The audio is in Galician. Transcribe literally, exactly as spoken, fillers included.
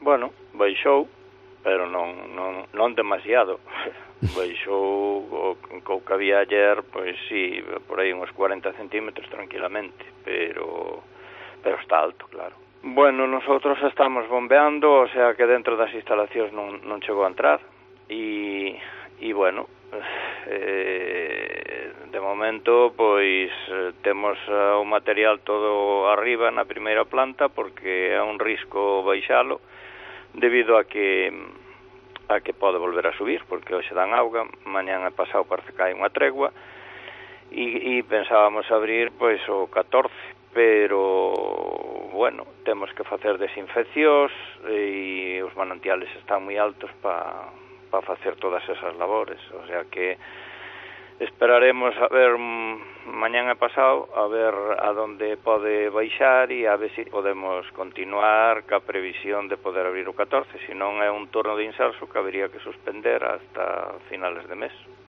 Bueno, baixou, pero non, non, non demasiado. Baixou o, co que había ayer, pois sí, por aí uns cuarenta centímetros tranquilamente, pero pero está alto, claro. Bueno, nosotros estamos bombeando, o sea que dentro das instalacións non, non chegou a entrar, e, e bueno, eh, de momento, pois, temos uh, o material todo arriba na primeira planta, porque é un risco baixalo, debido a que a que pode volver a subir, porque hoxe dan auga, mañán e pasado parece que hai unha tregua, e, e pensábamos abrir, pois, o catorce, pero, bueno, temos que facer desinfeccións e os manantiales están moi altos para pa facer todas esas labores, o sea que esperaremos a ver mañán e pasado, a ver a donde pode baixar e a ver se si podemos continuar ca previsión de poder abrir o catorce, se non é un torno de insalso que habería que suspender hasta finales de mes.